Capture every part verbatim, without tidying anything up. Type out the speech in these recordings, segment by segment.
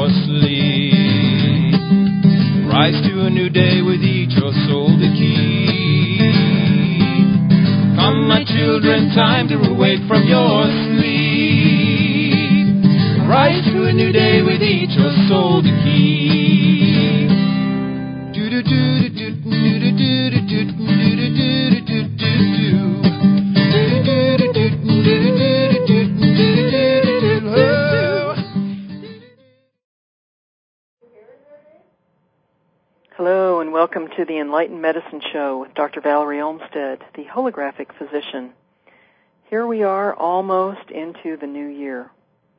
your sleep. Rise to a new day with each your soul to keep. Come, my children, time to awake from your sleep. Rise to a new day with each your soul to keep. Do do do do do do do do do do do do do. Hello and welcome to the Enlightened Medicine Show with Doctor Valerie Olmstead, the holographic physician. Here we are almost into the new year.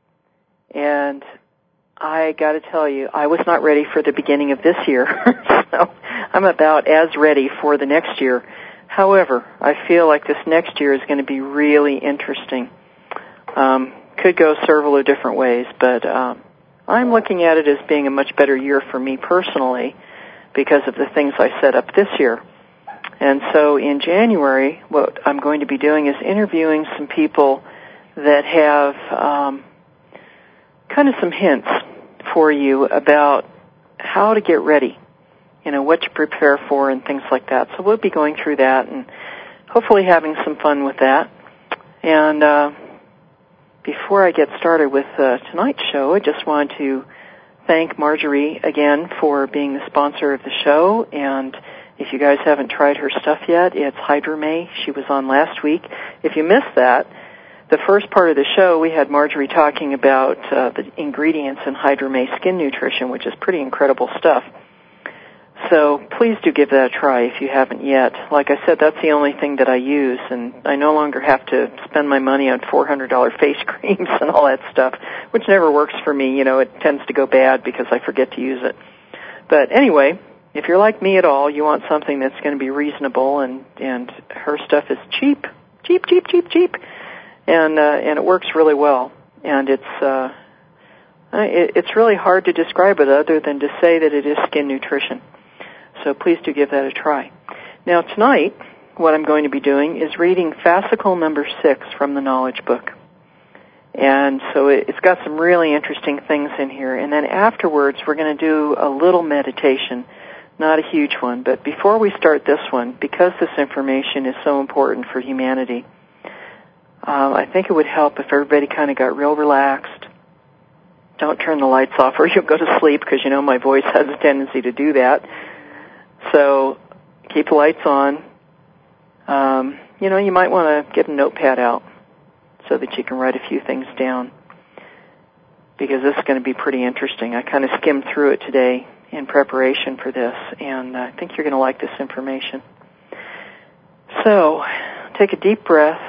And I got to tell you, I was not ready for the beginning of this year, so I'm about as ready for the next year. However, I feel like this next year is going to be really interesting. Um, could go several different ways, but um, I'm looking at it as being a much better year for me personally because of the things I set up this year. And so in January, what I'm going to be doing is interviewing some people that have um, kind of some hints for you about how to get ready, you know, what to prepare for and things like that. So we'll be going through that and hopefully having some fun with that. And uh, before I get started with uh, tonight's show, I just want to thank Marjorie again for being the sponsor of the show. And if you guys haven't tried her stuff yet, it's Hydra-May. She was on last week. If you missed that, the first part of the show, we had Marjorie talking about uh, the ingredients in Hydra-May Skin Nutrition, which is pretty incredible stuff. So please do give that a try if you haven't yet. Like I said, that's the only thing that I use, and I no longer have to spend my money on four hundred dollars face creams and all that stuff, which never works for me. You know, it tends to go bad because I forget to use it. But anyway, if you're like me at all, you want something that's going to be reasonable, and, and her stuff is cheap, cheap, cheap, cheap, cheap, and, uh, and it works really well. And it's, uh, it, it's really hard to describe it other than to say that it is skin nutrition. So please do give that a try. Now tonight, what I'm going to be doing is reading fascicle number six from the Knowledge Book. And so it's got some really interesting things in here. And then afterwards, we're going to do a little meditation, not a huge one. But before we start this one, because this information is so important for humanity, um, I think it would help if everybody kind of got real relaxed. Don't turn the lights off or you'll go to sleep, because you know my voice has a tendency to do that. So keep the lights on. Um, you know, you might want to get a notepad out so that you can write a few things down, because this is going to be pretty interesting. I kind of skimmed through it today in preparation for this, and I think you're going to like this information. So take a deep breath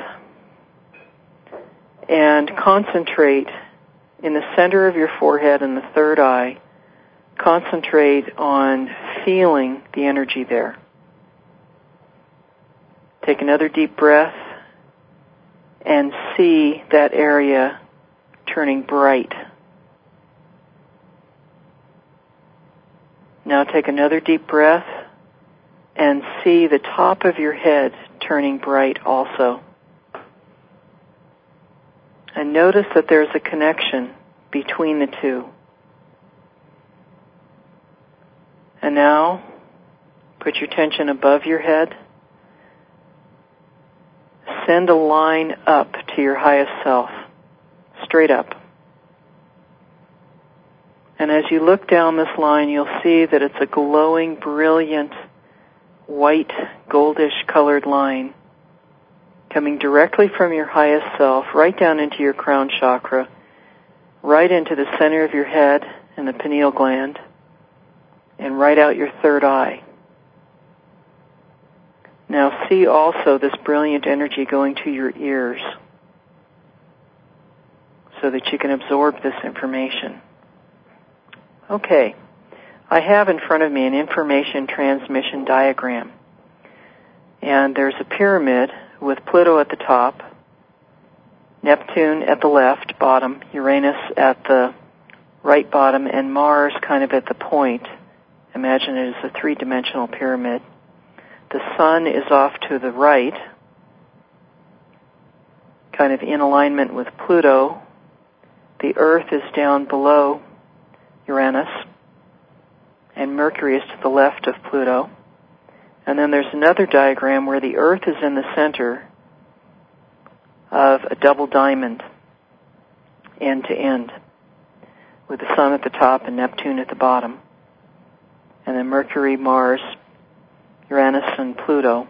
and concentrate in the center of your forehead and the third eye. Concentrate on feeling the energy there. Take another deep breath and see that area turning bright. Now take another deep breath and see the top of your head turning bright also. And notice that there's a connection between the two. And now, put your attention above your head. Send a line up to your highest self, straight up. And as you look down this line, you'll see that it's a glowing, brilliant, white, goldish colored line coming directly from your highest self, right down into your crown chakra, right into the center of your head and the pineal gland, and right out your third eye. Now see also this brilliant energy going to your ears so that you can absorb this information. Okay, I have in front of me an information transmission diagram. And there's a pyramid with Pluto at the top, Neptune at the left bottom, Uranus at the right bottom, and Mars kind of at the point. Imagine it as a three-dimensional pyramid. The sun is off to the right, kind of in alignment with Pluto. The Earth is down below Uranus, and Mercury is to the left of Pluto. And then there's another diagram where the Earth is in the center of a double diamond, end to end, with the Sun at the top and Neptune at the bottom. And then Mercury, Mars, Uranus, and Pluto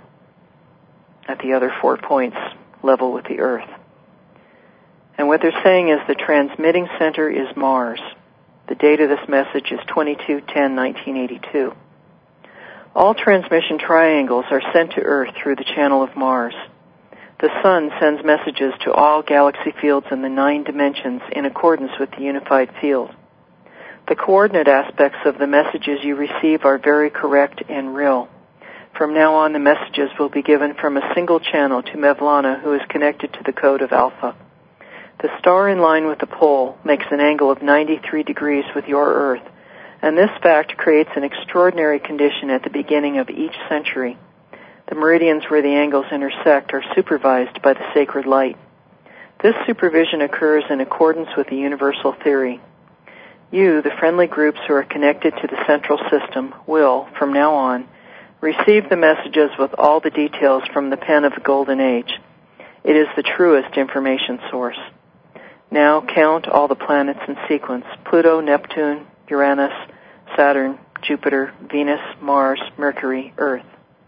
at the other four points, level with the Earth. And what they're saying is the transmitting center is Mars. The date of this message is twenty-two ten nineteen eighty-two. All transmission triangles are sent to Earth through the channel of Mars. The Sun sends messages to all galaxy fields in the nine dimensions in accordance with the unified field. The coordinate aspects of the messages you receive are very correct and real. From now on, the messages will be given from a single channel to Mevlana, who is connected to the code of Alpha. The star in line with the pole makes an angle of ninety-three degrees with your Earth, and this fact creates an extraordinary condition at the beginning of each century. The meridians where the angles intersect are supervised by the sacred light. This supervision occurs in accordance with the universal theory. You, the friendly groups who are connected to the central system, will, from now on, receive the messages with all the details from the pen of the Golden Age. It is the truest information source. Now count all the planets in sequence: Pluto, Neptune, Uranus, Saturn, Jupiter, Venus, Mars, Mercury, Earth.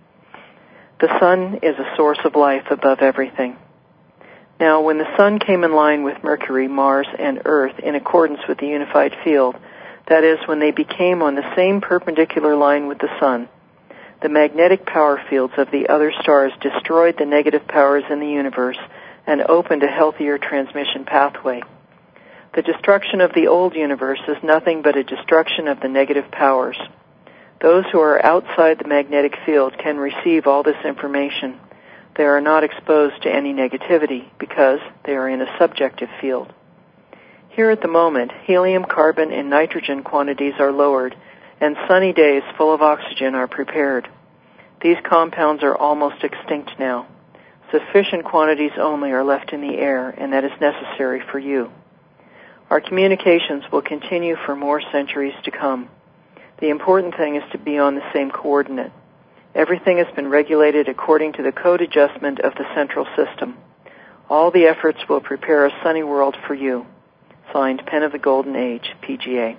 The Sun is a source of life above everything. Now, when the Sun came in line with Mercury, Mars, and Earth in accordance with the unified field, that is, when they became on the same perpendicular line with the Sun, the magnetic power fields of the other stars destroyed the negative powers in the universe and opened a healthier transmission pathway. The destruction of the old universe is nothing but a destruction of the negative powers. Those who are outside the magnetic field can receive all this information. They are not exposed to any negativity because they are in a subjective field. Here at the moment, helium, carbon, and nitrogen quantities are lowered, and sunny days full of oxygen are prepared. These compounds are almost extinct now. Sufficient quantities only are left in the air, and that is necessary for you. Our communications will continue for more centuries to come. The important thing is to be on the same coordinate. Everything has been regulated according to the code adjustment of the central system. All the efforts will prepare a sunny world for you. Signed, Pen of the Golden Age, P G A.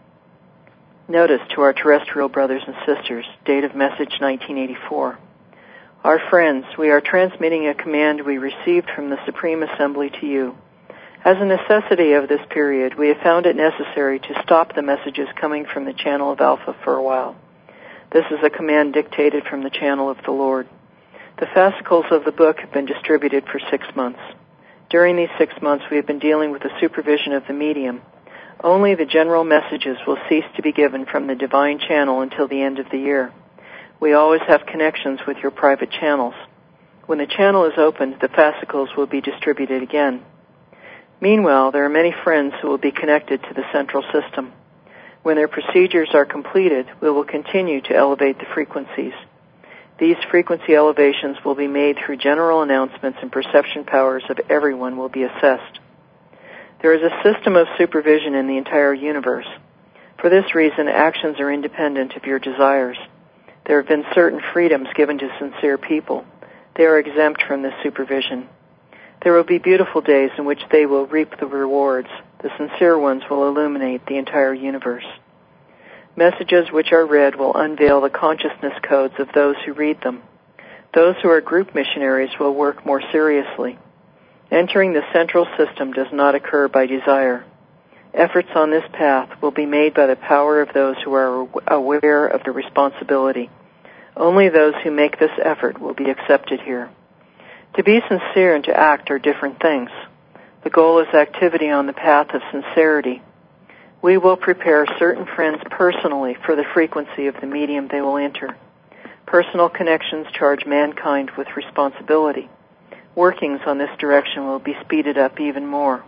Notice to our terrestrial brothers and sisters, date of message nineteen eighty-four. Our friends, we are transmitting a command we received from the Supreme Assembly to you. As a necessity of this period, we have found it necessary to stop the messages coming from the channel of Alpha for a while. This is a command dictated from the channel of the Lord. The fascicles of the book have been distributed for six months. During these six months, we have been dealing with the supervision of the medium. Only the general messages will cease to be given from the divine channel until the end of the year. We always have connections with your private channels. When the channel is opened, the fascicles will be distributed again. Meanwhile, there are many friends who will be connected to the central system. When their procedures are completed, we will continue to elevate the frequencies. These frequency elevations will be made through general announcements, and perception powers of everyone will be assessed. There is a system of supervision in the entire universe. For this reason, actions are independent of your desires. There have been certain freedoms given to sincere people. They are exempt from this supervision. There will be beautiful days in which they will reap the rewards. The sincere ones will illuminate the entire universe. Messages which are read will unveil the consciousness codes of those who read them. Those who are group missionaries will work more seriously. Entering the central system does not occur by desire. Efforts on this path will be made by the power of those who are aware of the responsibility. Only those who make this effort will be accepted here. To be sincere and to act are different things. The goal is activity on the path of sincerity. We will prepare certain friends personally for the frequency of the medium they will enter. Personal connections charge mankind with responsibility. Workings on this direction will be speeded up even more.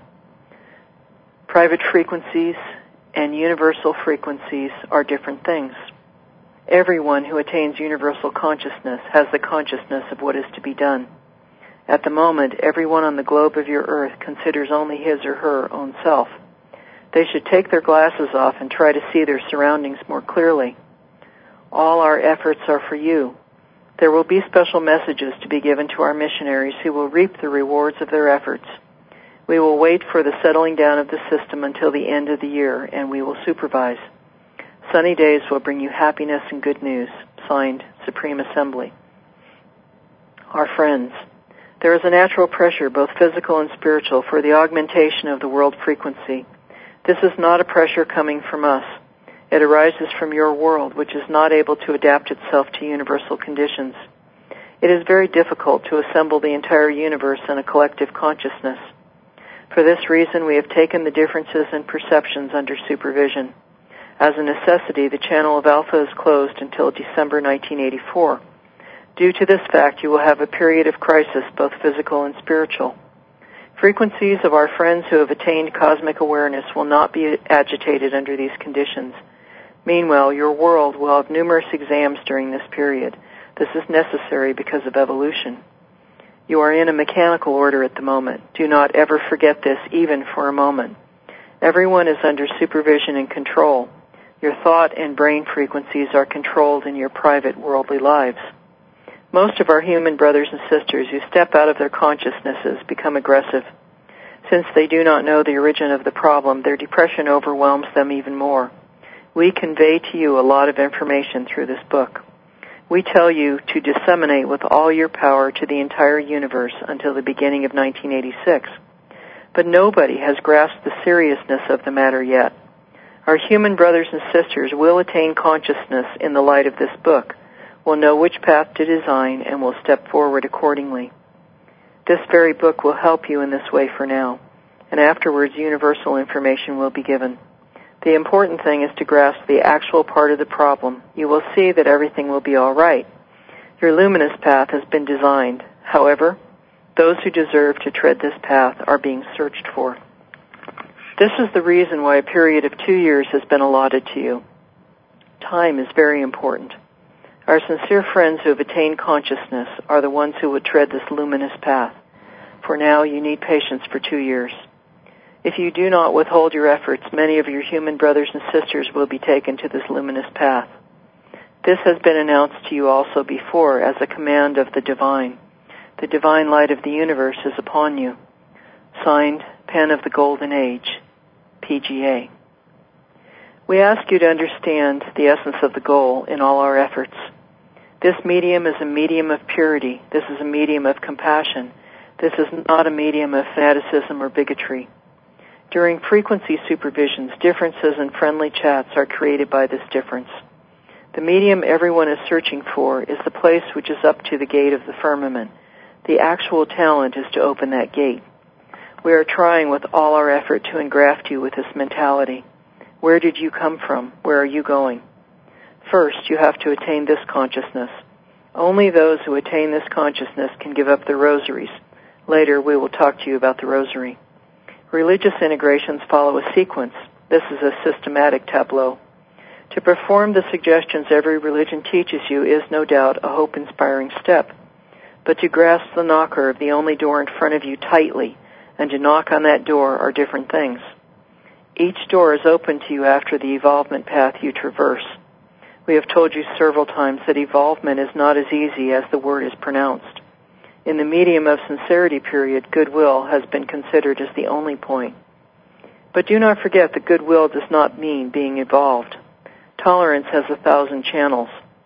Private frequencies and universal frequencies are different things. Everyone who attains universal consciousness has the consciousness of what is to be done. At the moment, everyone on the globe of your earth considers only his or her own self. They should take their glasses off and try to see their surroundings more clearly. All our efforts are for you. There will be special messages to be given to our missionaries who will reap the rewards of their efforts. We will wait for the settling down of the system until the end of the year, and we will supervise. Sunny days will bring you happiness and good news. Signed, Supreme Assembly. Our friends, there is a natural pressure, both physical and spiritual, for the augmentation of the world frequency. This is not a pressure coming from us. It arises from your world, which is not able to adapt itself to universal conditions. It is very difficult to assemble the entire universe in a collective consciousness. For this reason, we have taken the differences in perceptions under supervision. As a necessity, the channel of Alpha is closed until December nineteen eighty-four. Due to this fact, you will have a period of crisis, both physical and spiritual. Frequencies of our friends who have attained cosmic awareness will not be agitated under these conditions. Meanwhile, your world will have numerous exams during this period. This is necessary because of evolution. You are in a mechanical order at the moment. Do not ever forget this, even for a moment. Everyone is under supervision and control. Your thought and brain frequencies are controlled in your private worldly lives. Most of our human brothers and sisters who step out of their consciousnesses become aggressive. Since they do not know the origin of the problem, their depression overwhelms them even more. We convey to you a lot of information through this book. We tell you to disseminate with all your power to the entire universe until the beginning of nineteen eighty-six. But nobody has grasped the seriousness of the matter yet. Our human brothers and sisters will attain consciousness in the light of this book, will know which path to design, and will step forward accordingly. This very book will help you in this way for now, and afterwards universal information will be given. The important thing is to grasp the actual part of the problem. You will see that everything will be all right. Your luminous path has been designed. However, those who deserve to tread this path are being searched for. This is the reason why a period of two years has been allotted to you. Time is very important. Our sincere friends who have attained consciousness are the ones who would tread this luminous path. For now, you need patience for two years. If you do not withhold your efforts, many of your human brothers and sisters will be taken to this luminous path. This has been announced to you also before as a command of the divine. The divine light of the universe is upon you. Signed, Pen of the Golden Age, P G A. We ask you to understand the essence of the goal in all our efforts. This medium is a medium of purity. This is a medium of compassion. This is not a medium of fanaticism or bigotry. During frequency supervisions, differences and friendly chats are created by this difference. The medium everyone is searching for is the place which is up to the gate of the firmament. The actual talent is to open that gate. We are trying with all our effort to engraft you with this mentality. Where did you come from? Where are you going? First, you have to attain this consciousness. Only those who attain this consciousness can give up their rosaries. Later, we will talk to you about the rosary. Religious integrations follow a sequence. This is a systematic tableau. To perform the suggestions every religion teaches you is no doubt a hope-inspiring step. But to grasp the knocker of the only door in front of you tightly and to knock on that door are different things. Each door is open to you after the evolvement path you traverse. We have told you several times that evolvement is not as easy as the word is pronounced. In the medium of sincerity period, goodwill has been considered as the only point. But do not forget that goodwill does not mean being evolved. Tolerance has a thousand channels.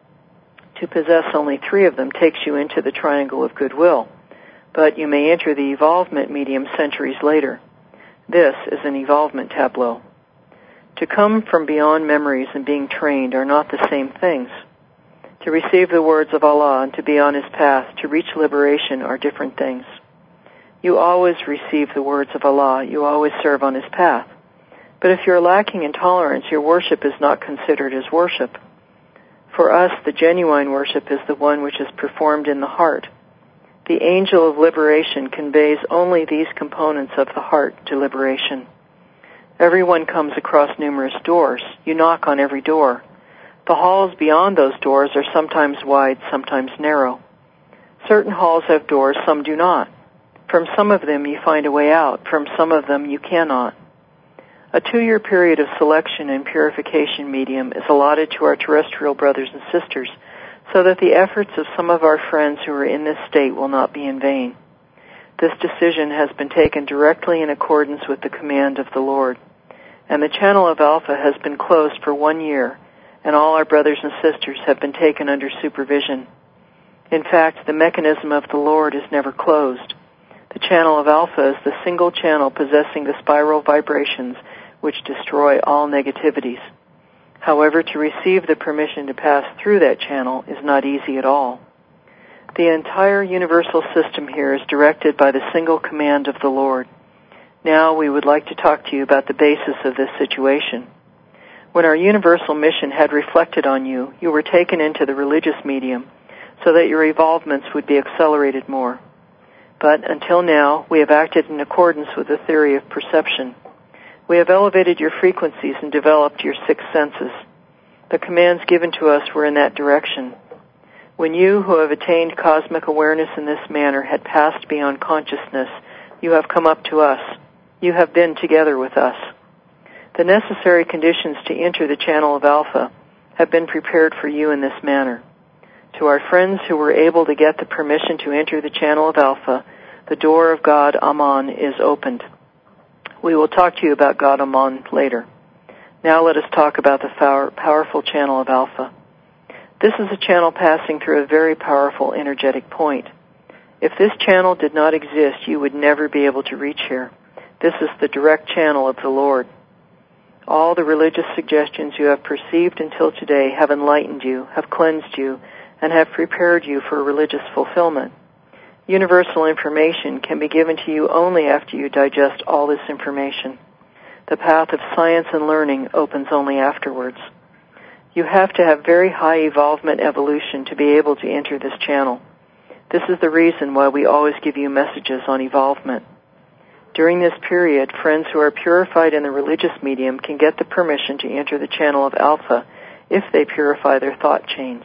To possess only three of them takes you into the triangle of goodwill, but you may enter the evolvement medium centuries later. This is an evolvement tableau. To come from beyond memories and being trained are not the same things. To receive the words of Allah and to be on His path, to reach liberation are different things. You always receive the words of Allah. You always serve on His path. But if you're lacking in tolerance, your worship is not considered as worship. For us, the genuine worship is the one which is performed in the heart. The angel of liberation conveys only these components of the heart to liberation. Everyone comes across numerous doors. You knock on every door. The halls beyond those doors are sometimes wide, sometimes narrow. Certain halls have doors, some do not. From some of them you find a way out. From some of them you cannot. A two-year period of selection and purification medium is allotted to our terrestrial brothers and sisters so that the efforts of some of our friends who are in this state will not be in vain. This decision has been taken directly in accordance with the command of the Lord, and the channel of Alpha has been closed for one year, and all our brothers and sisters have been taken under supervision. In fact, the mechanism of the Lord is never closed. The channel of Alpha is the single channel possessing the spiral vibrations which destroy all negativities. However, to receive the permission to pass through that channel is not easy at all. The entire universal system here is directed by the single command of the Lord. Now we would like to talk to you about the basis of this situation. When our universal mission had reflected on you, you were taken into the religious medium so that your evolvements would be accelerated more. But until now, we have acted in accordance with the theory of perception. We have elevated your frequencies and developed your six senses. The commands given to us were in that direction. When you who have attained cosmic awareness in this manner had passed beyond consciousness, you have come up to us. You have been together with us. The necessary conditions to enter the channel of Alpha have been prepared for you in this manner. To our friends who were able to get the permission to enter the channel of Alpha, the door of God Aman is opened. We will talk to you about God Aman later. Now let us talk about the power, powerful channel of Alpha. This is a channel passing through a very powerful energetic point. If this channel did not exist, you would never be able to reach here. This is the direct channel of the Lord. All the religious suggestions you have perceived until today have enlightened you, have cleansed you, and have prepared you for religious fulfillment. Universal information can be given to you only after you digest all this information. The path of science and learning opens only afterwards. You have to have very high evolvement evolution to be able to enter this channel. This is the reason why we always give you messages on evolvement. During this period, friends who are purified in the religious medium can get the permission to enter the channel of Alpha if they purify their thought chains.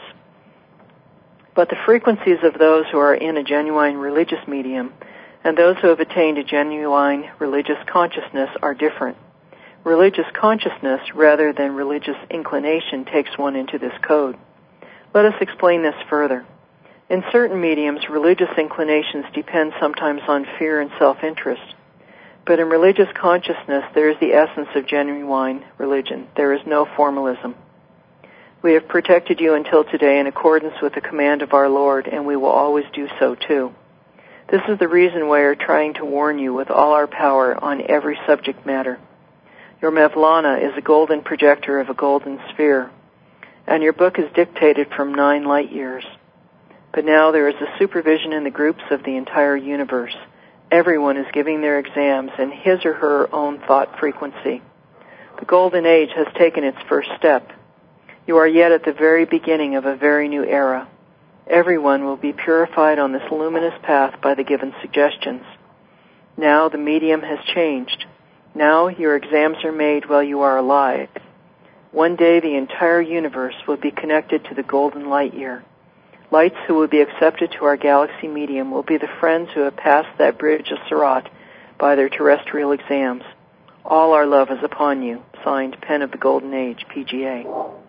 But the frequencies of those who are in a genuine religious medium and those who have attained a genuine religious consciousness are different. Religious consciousness, rather than religious inclination, takes one into this code. Let us explain this further. In certain mediums, religious inclinations depend sometimes on fear and self-interest. But in religious consciousness, there is the essence of genuine religion. There is no formalism. We have protected you until today in accordance with the command of our Lord, and we will always do so too. This is the reason why we are trying to warn you with all our power on every subject matter. Your Mevlana is a golden projector of a golden sphere, and your book is dictated from nine light years. But now there is a supervision in the groups of the entire universe. Everyone is giving their exams in his or her own thought frequency. The Golden Age has taken its first step. You are yet at the very beginning of a very new era. Everyone will be purified on this luminous path by the given suggestions. Now the medium has changed. Now your exams are made while you are alive. One day the entire universe will be connected to the golden light year. Lights who will be accepted to our galaxy medium will be the friends who have passed that bridge of Surat by their terrestrial exams. All our love is upon you. Signed, Pen of the Golden Age, P G A.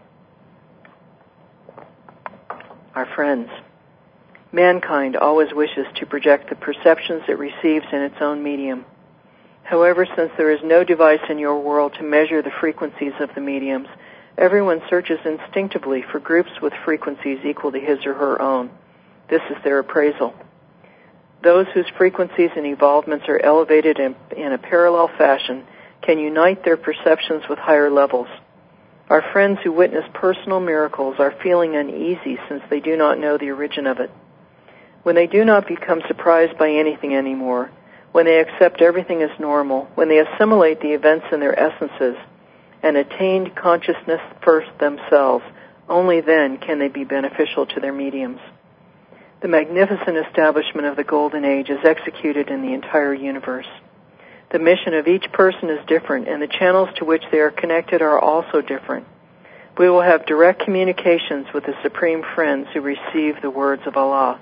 Our friends, mankind always wishes to project the perceptions it receives in its own medium. However, since there is no device in your world to measure the frequencies of the mediums, everyone searches instinctively for groups with frequencies equal to his or her own. This is their appraisal. Those whose frequencies and evolvements are elevated in, in a parallel fashion can unite their perceptions with higher levels. Our friends who witness personal miracles are feeling uneasy since they do not know the origin of it. When they do not become surprised by anything anymore, when they accept everything as normal, when they assimilate the events in their essences, and attained consciousness first themselves, only then can they be beneficial to their mediums. The magnificent establishment of the Golden Age is executed in the entire universe. The mission of each person is different, and the channels to which they are connected are also different. We will have direct communications with the Supreme Friends who receive the words of Allah.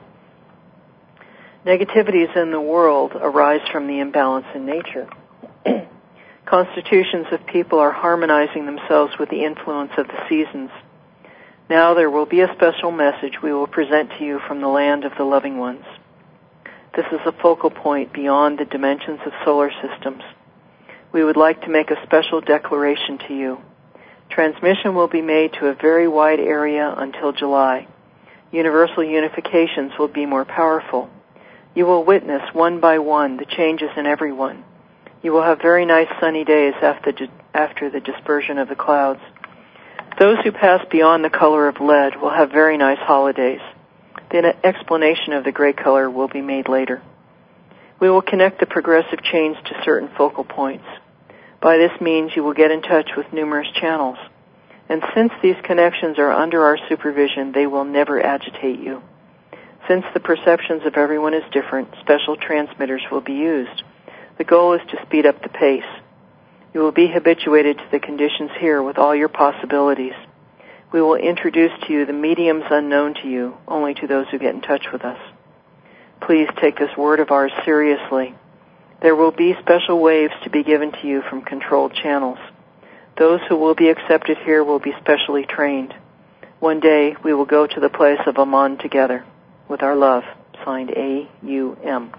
Negativities in the world arise from the imbalance in nature. Constitutions of people are harmonizing themselves with the influence of the seasons. Now there will be a special message we will present to you from the land of the loving ones. This is a focal point beyond the dimensions of solar systems. We would like to make a special declaration to you. Transmission will be made to a very wide area until July. Universal unifications will be more powerful. You will witness one by one the changes in everyone. You will have very nice sunny days after, after the dispersion of the clouds. Those who pass beyond the color of lead will have very nice holidays. The explanation of the gray color will be made later. We will connect the progressive chains to certain focal points. By this means, you will get in touch with numerous channels. And since these connections are under our supervision, they will never agitate you. Since the perceptions of everyone is different, special transmitters will be used. The goal is to speed up the pace. You will be habituated to the conditions here with all your possibilities. We will introduce to you the mediums unknown to you, only to those who get in touch with us. Please take this word of ours seriously. There will be special waves to be given to you from controlled channels. Those who will be accepted here will be specially trained. One day we will go to the place of Aman together, with our love, signed A U M.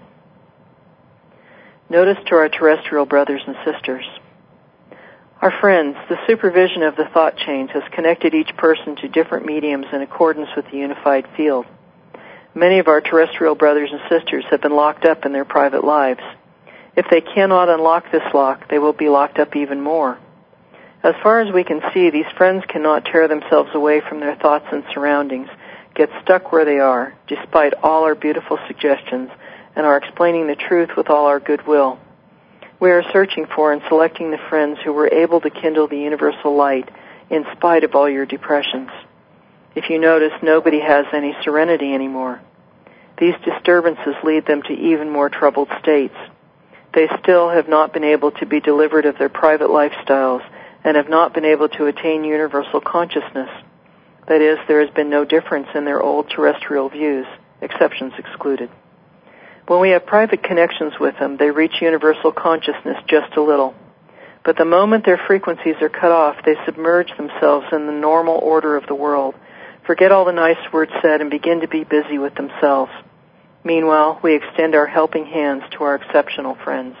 Notice to our terrestrial brothers and sisters. Our friends, the supervision of the thought chains has connected each person to different mediums in accordance with the unified field. Many of our terrestrial brothers and sisters have been locked up in their private lives. If they cannot unlock this lock, they will be locked up even more. As far as we can see, these friends cannot tear themselves away from their thoughts and surroundings, get stuck where they are, despite all our beautiful suggestions, and are explaining the truth with all our goodwill. We are searching for and selecting the friends who were able to kindle the universal light in spite of all your depressions. If you notice, nobody has any serenity anymore. These disturbances lead them to even more troubled states. They still have not been able to be delivered of their private lifestyles and have not been able to attain universal consciousness. That is, there has been no difference in their old terrestrial views, exceptions excluded. When we have private connections with them, they reach universal consciousness just a little. But the moment their frequencies are cut off, they submerge themselves in the normal order of the world, forget all the nice words said, and begin to be busy with themselves. Meanwhile, we extend our helping hands to our exceptional friends.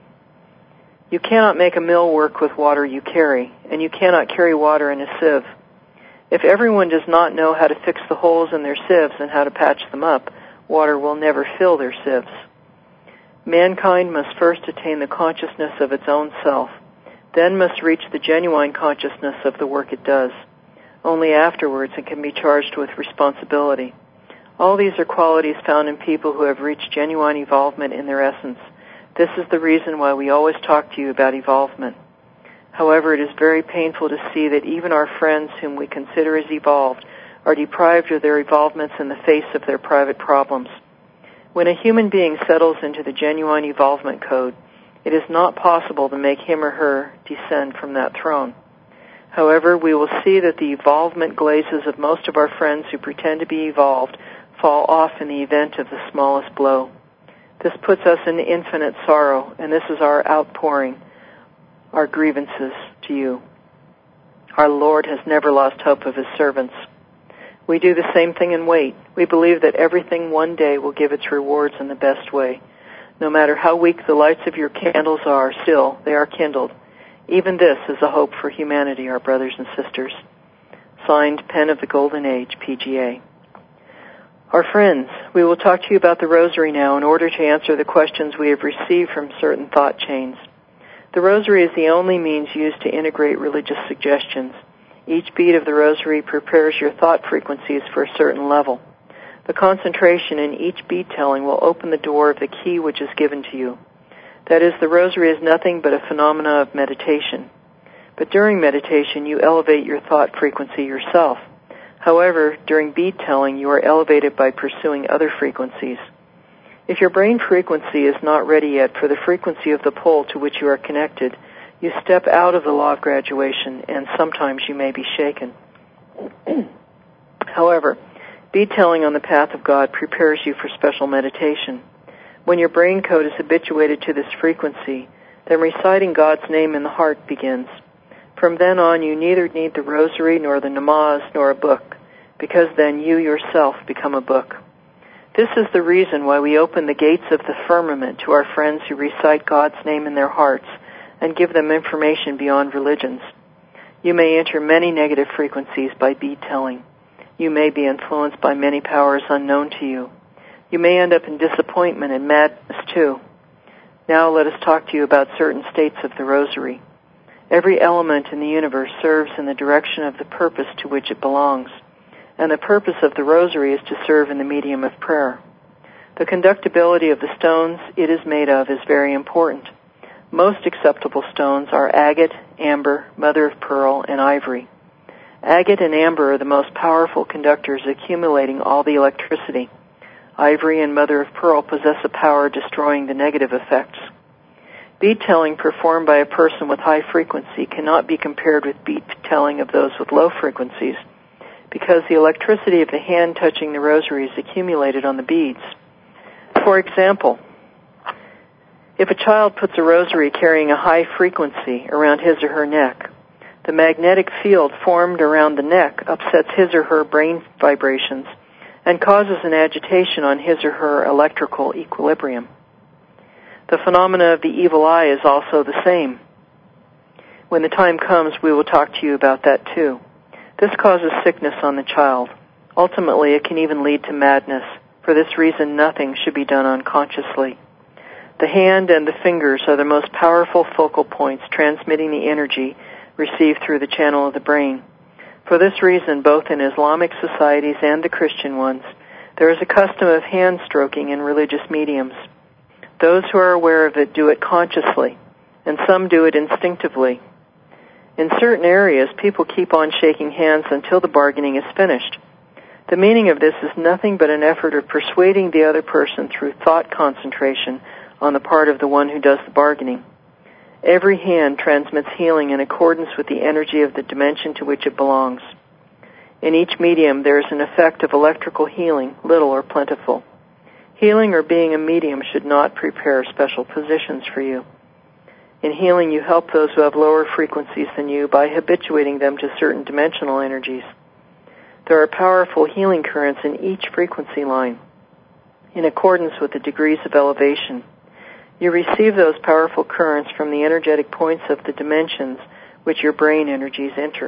You cannot make a mill work with water you carry, and you cannot carry water in a sieve. If everyone does not know how to fix the holes in their sieves and how to patch them up, water will never fill their sieves. Mankind must first attain the consciousness of its own self, then must reach the genuine consciousness of the work it does. Only afterwards it can be charged with responsibility. All these are qualities found in people who have reached genuine evolvement in their essence. This is the reason why we always talk to you about evolvement. However, it is very painful to see that even our friends whom we consider as evolved are deprived of their evolvements in the face of their private problems. When a human being settles into the genuine evolvement code, it is not possible to make him or her descend from that throne. However, we will see that the evolvement glazes of most of our friends who pretend to be evolved fall off in the event of the smallest blow. This puts us in infinite sorrow, and this is our outpouring, our grievances to you. Our Lord has never lost hope of His servants. We do the same thing and wait. We believe that everything one day will give its rewards in the best way. No matter how weak the lights of your candles are, still they are kindled. Even this is a hope for humanity, our brothers and sisters. Signed, Pen of the Golden Age, P G A. Our friends, we will talk to you about the rosary now in order to answer the questions we have received from certain thought chains. The rosary is the only means used to integrate religious suggestions. Each beat of the rosary prepares your thought frequencies for a certain level. The concentration in each beat telling will open the door of the key which is given to you. That is, the rosary is nothing but a phenomena of meditation. But during meditation, you elevate your thought frequency yourself. However, during beat telling, you are elevated by pursuing other frequencies. If your brain frequency is not ready yet for the frequency of the pole to which you are connected, you step out of the law of graduation, and sometimes you may be shaken. However, beat telling on the path of God prepares you for special meditation. When your brain code is habituated to this frequency, Then reciting God's name in the heart begins. From then on, you neither need the rosary nor the namaz nor a book, because then you yourself become a book. This is the reason why we open the gates of the firmament to our friends who recite God's name in their hearts and give them information beyond religions. You may enter many negative frequencies by bead telling. You may be influenced by many powers unknown to you. You may end up in disappointment and madness too. Now let us talk to you about certain states of the rosary. Every element in the universe serves in the direction of the purpose to which it belongs, and the purpose of the rosary is to serve in the medium of prayer. The conductibility of the stones it is made of is very important. Most acceptable stones are agate, amber, mother of pearl, and ivory. Agate and amber are the most powerful conductors, accumulating all the electricity. Ivory and mother of pearl possess a power destroying the negative effects. Bead telling performed by a person with high frequency cannot be compared with bead telling of those with low frequencies, because the electricity of the hand touching the rosary is accumulated on the beads. For example, if a child puts a rosary carrying a high frequency around his or her neck, the magnetic field formed around the neck upsets his or her brain vibrations and causes an agitation on his or her electrical equilibrium. The phenomena of the evil eye is also the same. When the time comes, we will talk to you about that too. This causes sickness on the child. Ultimately, it can even lead to madness. For this reason, nothing should be done unconsciously. The hand and the fingers are the most powerful focal points transmitting the energy received through the channel of the brain. For this reason, both in Islamic societies and the Christian ones, there is a custom of hand stroking in religious mediums. Those who are aware of it do it consciously, and some do it instinctively. In certain areas, people keep on shaking hands until the bargaining is finished. The meaning of this is nothing but an effort of persuading the other person through thought concentration on the part of the one who does the bargaining. Every hand transmits healing in accordance with the energy of the dimension to which it belongs. In each medium, there is an effect of electrical healing, little or plentiful. Healing or being a medium should not prepare special positions for you. In healing, you help those who have lower frequencies than you by habituating them to certain dimensional energies. There are powerful healing currents in each frequency line, in accordance with the degrees of elevation. You receive those powerful currents from the energetic points of the dimensions which your brain energies enter.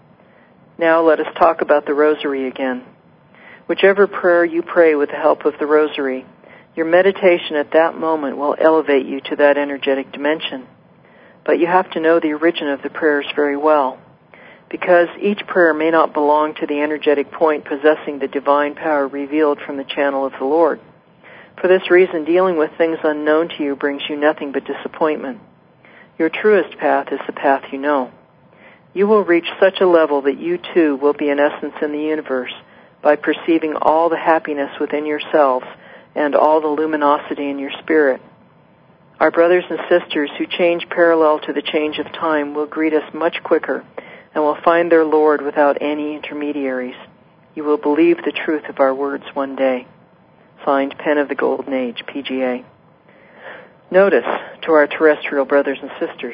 Now let us talk about the rosary again. Whichever prayer you pray with the help of the rosary, your meditation at that moment will elevate you to that energetic dimension. But you have to know the origin of the prayers very well, because each prayer may not belong to the energetic point possessing the divine power revealed from the channel of the Lord. For this reason, dealing with things unknown to you brings you nothing but disappointment. Your truest path is the path you know. You will reach such a level that you too will be an essence in the universe, by perceiving all the happiness within yourselves and all the luminosity in your spirit. Our brothers and sisters who change parallel to the change of time will greet us much quicker and will find their Lord without any intermediaries. You will believe the truth of our words one day. Signed, Pen of the Golden Age, P G A. Notice to our terrestrial brothers and sisters.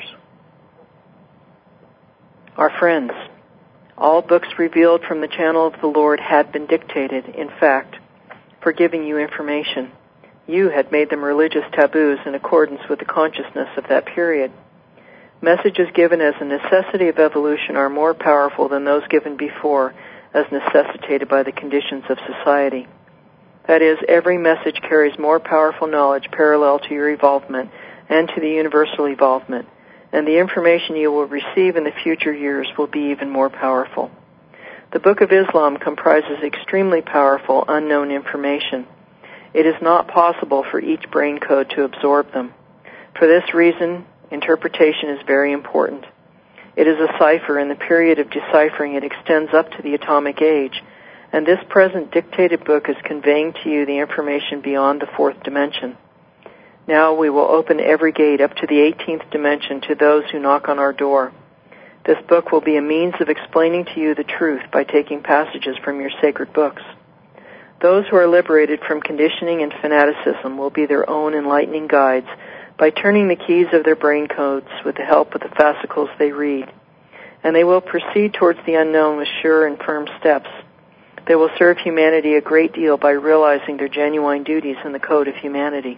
Our friends, all books revealed from the channel of the Lord had been dictated, in fact, for giving you information. You had made them religious taboos in accordance with the consciousness of that period. Messages given as a necessity of evolution are more powerful than those given before as necessitated by the conditions of society. That is, every message carries more powerful knowledge parallel to your evolvement and to the universal evolvement, and the information you will receive in the future years will be even more powerful. The Book of Islam comprises extremely powerful, unknown information. It is not possible for each brain code to absorb them. For this reason, interpretation is very important. It is a cipher, and the period of deciphering it extends up to the atomic age, and this present dictated book is conveying to you the information beyond the fourth dimension. Now we will open every gate up to the eighteenth dimension to those who knock on our door. This book will be a means of explaining to you the truth by taking passages from your sacred books. Those who are liberated from conditioning and fanaticism will be their own enlightening guides by turning the keys of their brain codes with the help of the fascicles they read. And they will proceed towards the unknown with sure and firm steps. They will serve humanity a great deal by realizing their genuine duties in the code of humanity.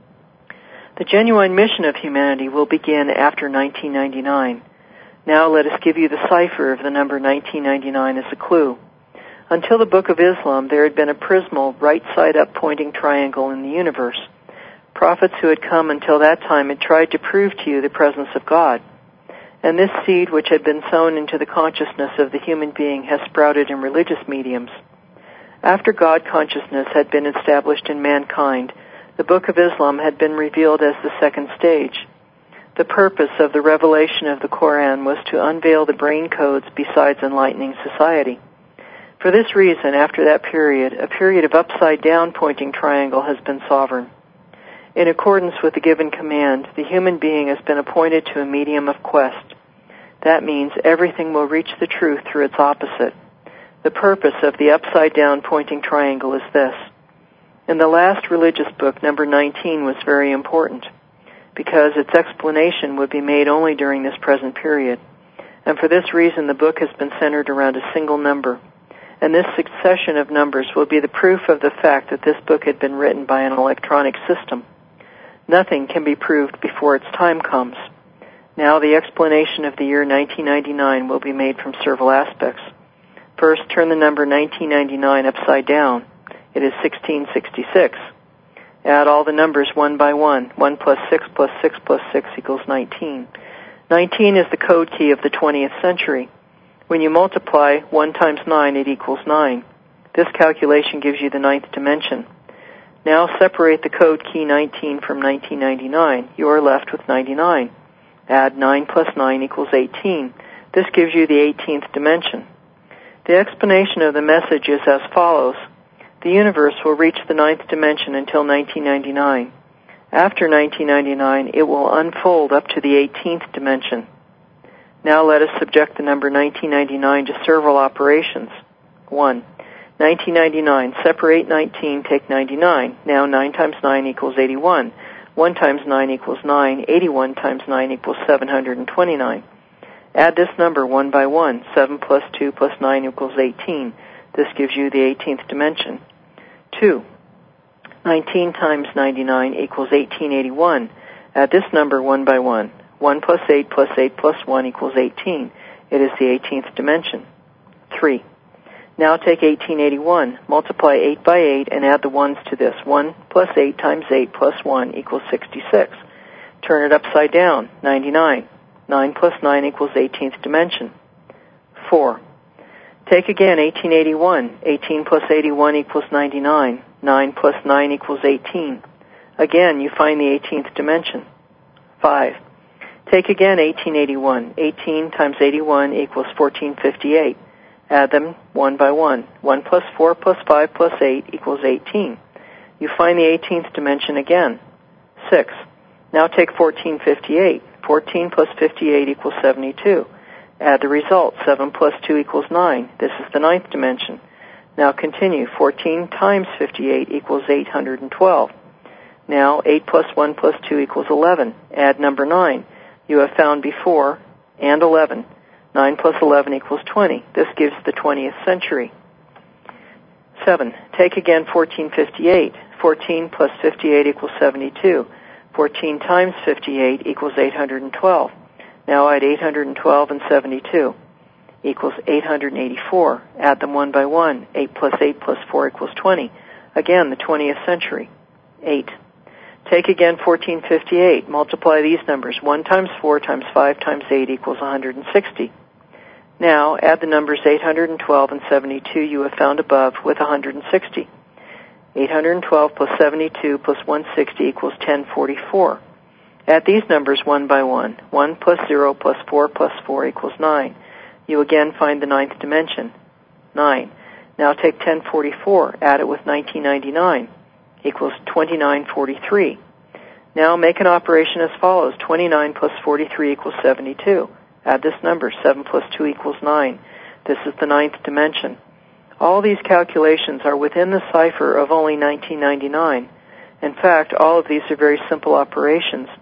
The genuine mission of humanity will begin after nineteen ninety-nine. Now let us give you the cipher of the number nineteen ninety-nine as a clue. Until the Book of Islam, there had been a prismal, right-side-up pointing triangle in the universe. Prophets who had come until that time had tried to prove to you the presence of God. And this seed which had been sown into the consciousness of the human being has sprouted in religious mediums. After God consciousness had been established in mankind, the Book of Islam had been revealed as the second stage. The purpose of the revelation of the Koran was to unveil the brain codes besides enlightening society. For this reason, after that period, a period of upside-down pointing triangle has been sovereign. In accordance with the given command, the human being has been appointed to a medium of quest. That means everything will reach the truth through its opposite. The purpose of the upside-down pointing triangle is this. In the last religious book, number nineteen was very important, because its explanation would be made only during this present period. And for this reason, the book has been centered around a single number. And this succession of numbers will be the proof of the fact that this book had been written by an electronic system. Nothing can be proved before its time comes. Now the explanation of the year nineteen ninety-nine will be made from several aspects. First, turn the number nineteen ninety-nine upside down. It is sixteen sixty-six. Add all the numbers one by one. one plus six plus six plus six equals nineteen. nineteen is the code key of the twentieth century. When you multiply one times nine, it equals nine. This calculation gives you the ninth dimension. Now separate the code key nineteen from nineteen ninety-nine. You are left with ninety-nine. Add nine plus nine equals eighteen. This gives you the eighteenth dimension. The explanation of the message is as follows. The universe will reach the ninth dimension until nineteen ninety-nine. After nineteen ninety-nine, it will unfold up to the eighteenth dimension. Now let us subject the number nineteen ninety-nine to several operations. one. nineteen ninety-nine. Separate nineteen, take ninety-nine. Now nine times nine equals eighty-one. one times nine equals nine. eighty-one times nine equals seven hundred twenty-nine. Add this number one by one. seven plus two plus nine equals eighteen. This gives you the eighteenth dimension. two. nineteen times ninety-nine equals eighteen eighty-one. Add this number one by one. one plus eight plus eight plus one equals eighteen. It is the eighteenth dimension. three. Now take eighteen eighty-one, multiply eight by eight, and add the ones to this. one plus eight times eight plus one equals sixty-six. Turn it upside down, ninety-nine. nine plus nine equals eighteenth dimension. four. Take again eighteen eighty-one. eighteen plus eighty-one equals ninety-nine. nine plus nine equals eighteen. Again, you find the eighteenth dimension. five. Take again eighteen eighty-one. eighteen times eighty-one equals fourteen fifty-eight. Add them one by one. one plus four plus five plus eight equals eighteen. You find the eighteenth dimension again. six. Now take fourteen fifty-eight. fourteen plus fifty-eight equals seventy-two. Add the result. seven plus two equals nine. This is the ninth dimension. Now continue. fourteen times fifty-eight equals eight hundred twelve. Now eight plus one plus two equals eleven. Add number nine. You have found before, and eleven. nine plus eleven equals twenty. This gives the twentieth century. seven. Take again fourteen fifty-eight. fourteen plus fifty-eight equals seventy-two. fourteen times fifty-eight equals eight hundred twelve. Now add eight hundred twelve and seventy-two equals eight hundred eighty-four. Add them one by one. eight plus eight plus four equals twenty. Again, the twentieth century. eight. Take again fourteen fifty-eight. Multiply these numbers. one times four times five times eight equals one hundred sixty. Now add the numbers eight hundred twelve and seventy-two you have found above with one hundred sixty. eight hundred twelve plus seventy-two plus one hundred sixty equals ten forty-four. Add these numbers one by one. one plus zero plus four plus four equals nine. You again find the ninth dimension. nine. Now take ten forty-four, add it with nineteen ninety-nine, equals twenty-nine forty-three. Now make an operation as follows. twenty-nine plus forty-three equals seventy-two. Add this number. seven plus two equals nine. This is the ninth dimension. All these calculations are within the cipher of only nineteen ninety-nine. In fact, all of these are very simple operations.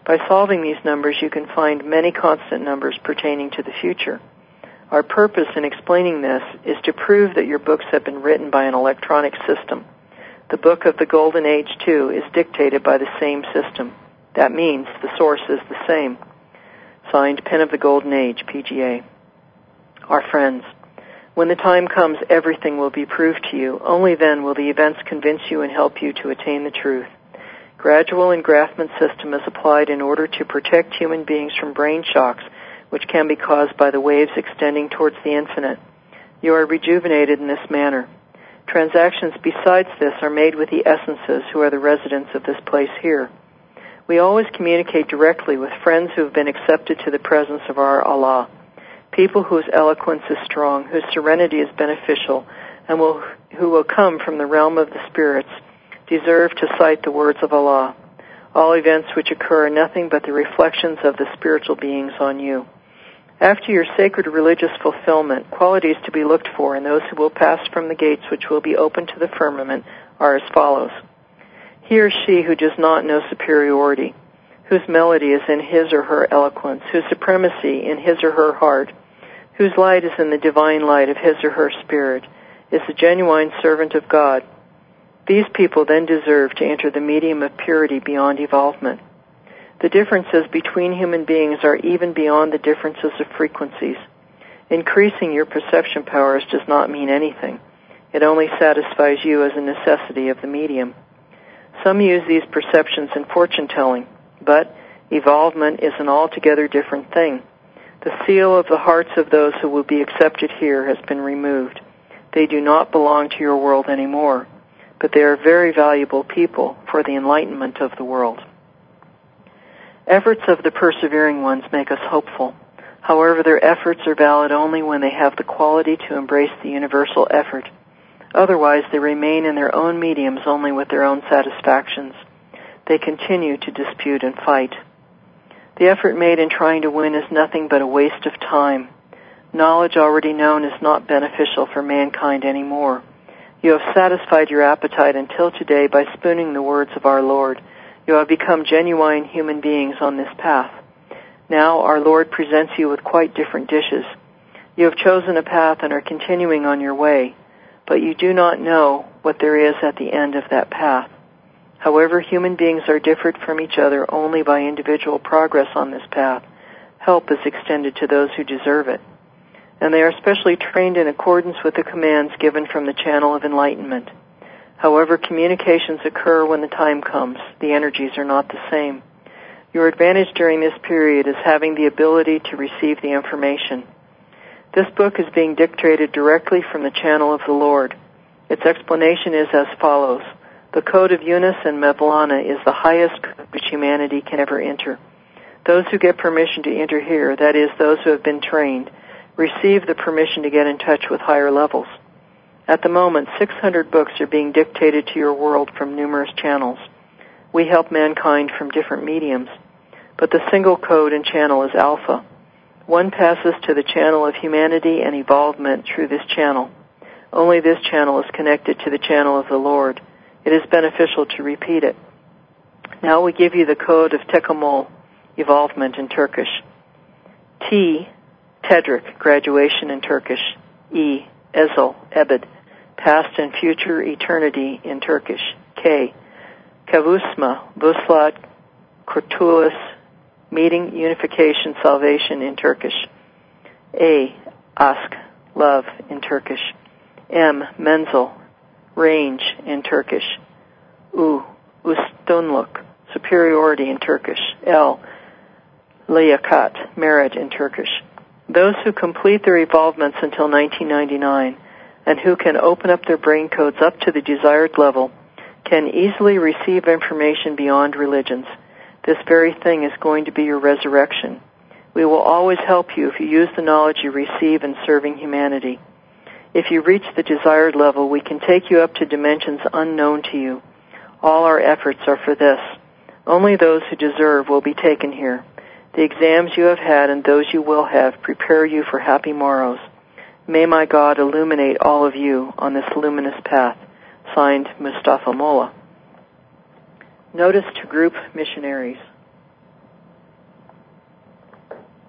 By solving these numbers, you can find many constant numbers pertaining to the future. Our purpose in explaining this is to prove that your books have been written by an electronic system. The book of the Golden Age, too, is dictated by the same system. That means the source is the same. Signed, Pen of the Golden Age, P G A. Our friends, when the time comes, everything will be proved to you. Only then will the events convince you and help you to attain the truth. Gradual engraftment system is applied in order to protect human beings from brain shocks, which can be caused by the waves extending towards the infinite. You are rejuvenated in this manner. Transactions besides this are made with the essences who are the residents of this place here. We always communicate directly with friends who have been accepted to the presence of our Allah, people whose eloquence is strong, whose serenity is beneficial, and will, who will come from the realm of the spirits, deserve to cite the words of Allah. All events which occur are nothing but the reflections of the spiritual beings on you. After your sacred religious fulfillment, qualities to be looked for in those who will pass from the gates which will be open to the firmament are as follows. He or she who does not know superiority, whose melody is in his or her eloquence, whose supremacy in his or her heart, whose light is in the divine light of his or her spirit, is the genuine servant of God. These people then deserve to enter the medium of purity beyond evolvement. The differences between human beings are even beyond the differences of frequencies. Increasing your perception powers does not mean anything. It only satisfies you as a necessity of the medium. Some use these perceptions in fortune-telling, but evolvement is an altogether different thing. The seal of the hearts of those who will be accepted here has been removed. They do not belong to your world anymore, but they are very valuable people for the enlightenment of the world. Efforts of the persevering ones make us hopeful. However, their efforts are valid only when they have the quality to embrace the universal effort. Otherwise, they remain in their own mediums only with their own satisfactions. They continue to dispute and fight. The effort made in trying to win is nothing but a waste of time. Knowledge already known is not beneficial for mankind anymore. You have satisfied your appetite until today by spooning the words of our Lord. You have become genuine human beings on this path. Now our Lord presents you with quite different dishes. You have chosen a path and are continuing on your way, but you do not know what there is at the end of that path. However, human beings are different from each other only by individual progress on this path. Help is extended to those who deserve it, and they are specially trained in accordance with the commands given from the channel of enlightenment. However, communications occur when the time comes. The energies are not the same. Your advantage during this period is having the ability to receive the information. This book is being dictated directly from the channel of the Lord. Its explanation is as follows. The Code of Yunus and Mevlana is the highest code which humanity can ever enter. Those who get permission to enter here, that is, those who have been trained, receive the permission to get in touch with higher levels. At the moment, six hundred books are being dictated to your world from numerous channels. We help mankind from different mediums, but the single code and channel is Alpha. One passes to the channel of humanity and evolvement through this channel. Only this channel is connected to the channel of the Lord. It is beneficial to repeat it. Now we give you the code of Tekamol, evolvement in Turkish. T, Tedric, graduation in Turkish. E, Ezel, Ebed, past and future eternity in Turkish. K, Kavusma, Vuslat, Kurtulus, meeting, unification, salvation in Turkish. A, Ask, love in Turkish. M, Menzel, range in Turkish. U, Ustunluk, superiority in Turkish. L, Liyakat, merit in Turkish. Those who complete their evolvements until nineteen ninety-nine and who can open up their brain codes up to the desired level can easily receive information beyond religions. This very thing is going to be your resurrection. We will always help you if you use the knowledge you receive in serving humanity. If you reach the desired level, we can take you up to dimensions unknown to you. All our efforts are for this. Only those who deserve will be taken here. The exams you have had and those you will have prepare you for happy morrows. May my God illuminate all of you on this luminous path. Signed, Mustafa Molla. Notice to group missionaries.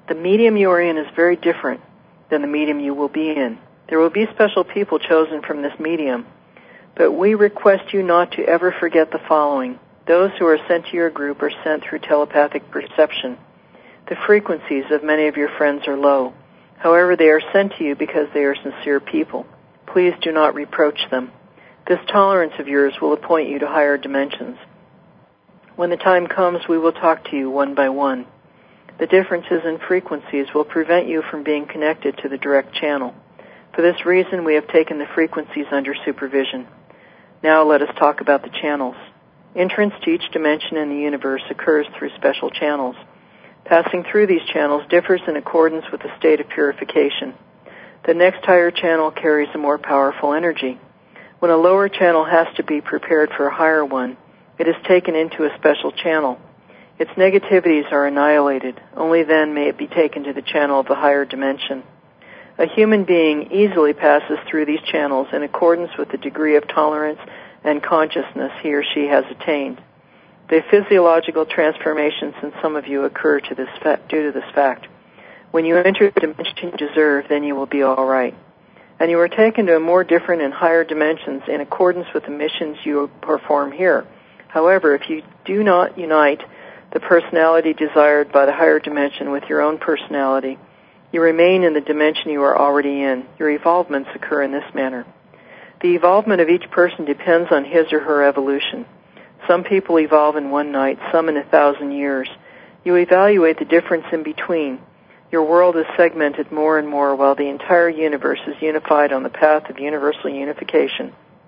The medium you are in is very different than the medium you will be in. There will be special people chosen from this medium, but we request you not to ever forget the following. Those who are sent to your group are sent through telepathic perception. The frequencies of many of your friends are low. However, they are sent to you because they are sincere people. Please do not reproach them. This tolerance of yours will appoint you to higher dimensions. When the time comes, we will talk to you one by one. The differences in frequencies will prevent you from being connected to the direct channel. For this reason, we have taken the frequencies under supervision. Now let us talk about the channels. Entrance to each dimension in the universe occurs through special channels. Passing through these channels differs in accordance with the state of purification. The next higher channel carries a more powerful energy. When a lower channel has to be prepared for a higher one, it is taken into a special channel. Its negativities are annihilated. Only then may it be taken to the channel of the higher dimension. A human being easily passes through these channels in accordance with the degree of tolerance and consciousness he or she has attained. The physiological transformations in some of you occur to this fa- due to this fact. When you enter the dimension you deserve, then you will be all right. And you are taken to a more different and higher dimensions in accordance with the missions you perform here. However, if you do not unite the personality desired by the higher dimension with your own personality, you remain in the dimension you are already in. Your evolvements occur in this manner. The evolvement of each person depends on his or her evolution. Some people evolve in one night, some in a thousand years. You evaluate the difference in between. Your world is segmented more and more while the entire universe is unified on the path of universal unification.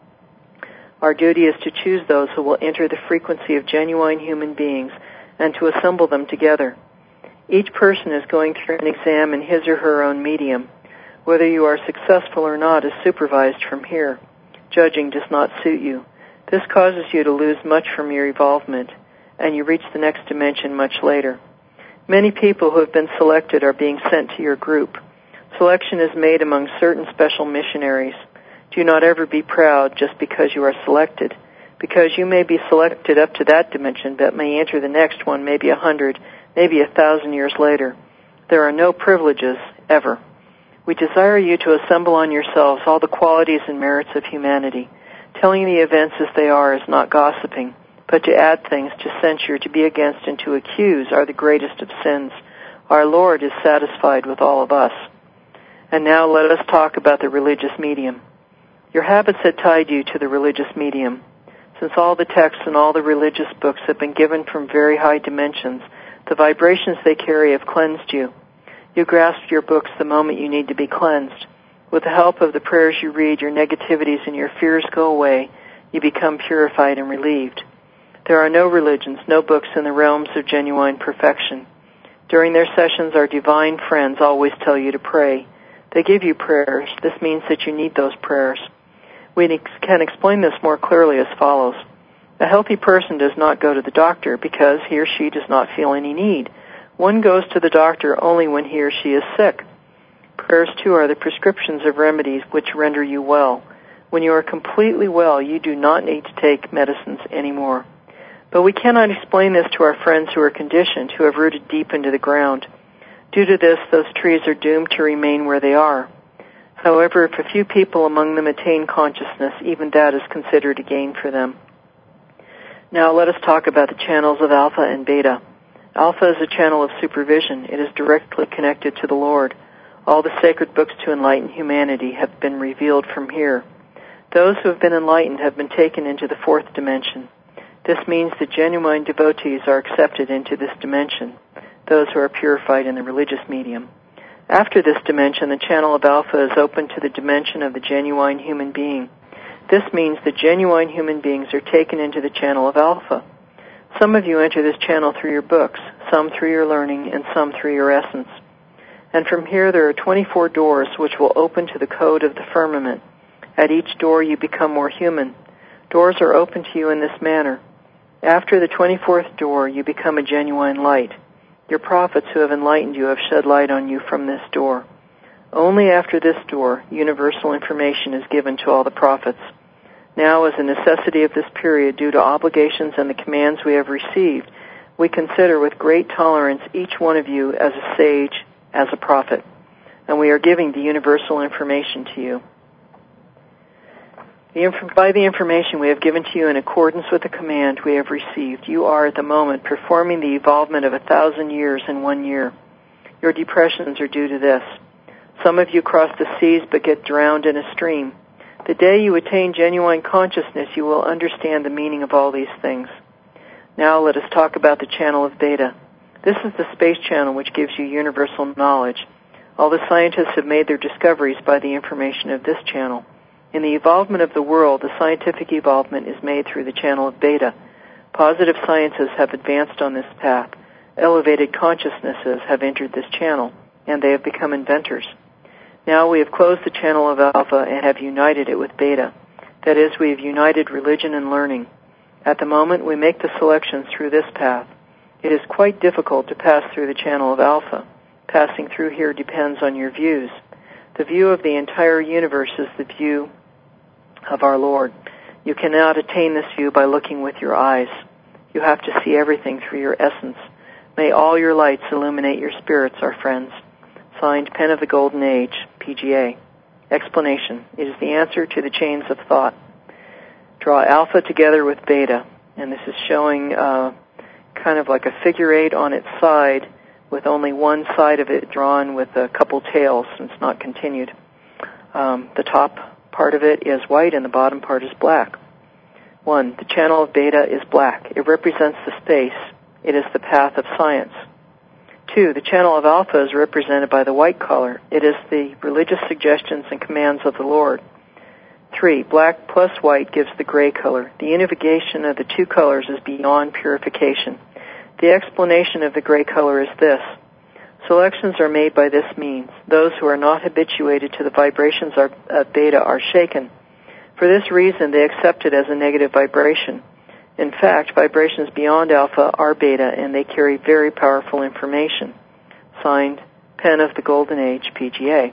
Our duty is to choose those who will enter the frequency of genuine human beings and to assemble them together. Each person is going through an exam in his or her own medium. Whether you are successful or not is supervised from here. Judging does not suit you. This causes you to lose much from your evolvement, and you reach the next dimension much later. Many people who have been selected are being sent to your group. Selection is made among certain special missionaries. Do not ever be proud just because you are selected, because you may be selected up to that dimension but may enter the next one maybe a hundred, maybe a thousand years later. There are no privileges, ever. We desire you to assemble on yourselves all the qualities and merits of humanity. Telling the events as they are is not gossiping, but to add things, to censure, to be against, and to accuse are the greatest of sins. Our Lord is satisfied with all of us. And now let us talk about the religious medium. Your habits had tied you to the religious medium. Since all the texts and all the religious books have been given from very high dimensions, the vibrations they carry have cleansed you. You grasp your books the moment you need to be cleansed. With the help of the prayers you read, your negativities and your fears go away. You become purified and relieved. There are no religions, no books in the realms of genuine perfection. During their sessions, our divine friends always tell you to pray. They give you prayers. This means that you need those prayers. We can explain this more clearly as follows. A healthy person does not go to the doctor because he or she does not feel any need. One goes to the doctor only when he or she is sick. Prayers, too, are the prescriptions of remedies which render you well. When you are completely well, you do not need to take medicines anymore. But we cannot explain this to our friends who are conditioned, who have rooted deep into the ground. Due to this, those trees are doomed to remain where they are. However, if a few people among them attain consciousness, even that is considered a gain for them. Now let us talk about the channels of Alpha and Beta. Alpha is a channel of supervision. It is directly connected to the Lord. All the sacred books to enlighten humanity have been revealed from here. Those who have been enlightened have been taken into the fourth dimension. This means that genuine devotees are accepted into this dimension, those who are purified in the religious medium. After this dimension, the channel of Alpha is open to the dimension of the genuine human being. This means that genuine human beings are taken into the channel of Alpha. Some of you enter this channel through your books, some through your learning, and some through your essence. And from here there are twenty-four doors which will open to the code of the firmament. At each door you become more human. Doors are open to you in this manner. After the twenty-fourth door, you become a genuine light. Your prophets who have enlightened you have shed light on you from this door. Only after this door, universal information is given to all the prophets. Now, as a necessity of this period, due to obligations and the commands we have received, we consider with great tolerance each one of you as a sage, as a prophet, and we are giving the universal information to you. The inf- by the information we have given to you in accordance with the command we have received, you are at the moment performing the evolvement of a thousand years in one year. Your depressions are due to this. Some of you cross the seas but get drowned in a stream. The day you attain genuine consciousness, you will understand the meaning of all these things. Now let us talk about the channel of Beta. This is the space channel which gives you universal knowledge. All the scientists have made their discoveries by the information of this channel. In the evolvement of the world, the scientific evolvement is made through the channel of Beta. Positive sciences have advanced on this path. Elevated consciousnesses have entered this channel, and they have become inventors. Now we have closed the channel of Alpha and have united it with Beta. That is, we have united religion and learning. At the moment, we make the selections through this path. It is quite difficult to pass through the channel of Alpha. Passing through here depends on your views. The view of the entire universe is the view of our Lord. You cannot attain this view by looking with your eyes. You have to see everything through your essence. May all your lights illuminate your spirits, our friends. Signed, Pen of the Golden Age, P G A. Explanation. It is the answer to the chains of thought. Draw Alpha together with Beta, and this is showing uh, kind of like a figure eight on its side with only one side of it drawn with a couple tails, and it's not continued. Um, the top part of it is white and the bottom part is black. One, the channel of Beta is black. It represents the space. It is the path of science. Two, the channel of Alpha is represented by the white color. It is the religious suggestions and commands of the Lord. Three, black plus white gives the gray color. The unification of the two colors is beyond purification. The explanation of the gray color is this. Selections are made by this means. Those who are not habituated to the vibrations of Beta are shaken. For this reason, they accept it as a negative vibration. In fact, vibrations beyond Alpha are Beta, and they carry very powerful information. Signed, Pen of the Golden Age, P G A.